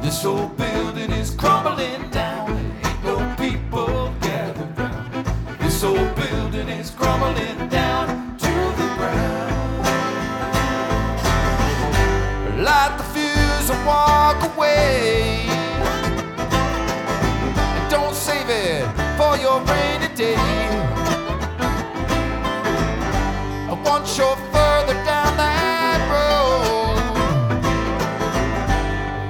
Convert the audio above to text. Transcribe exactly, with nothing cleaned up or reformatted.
This old building is crumbling down. Ain't no people gathered round. This old building is crumbling down to the ground. Light the fuse and walk away. And don't save it for your rainy day. I want your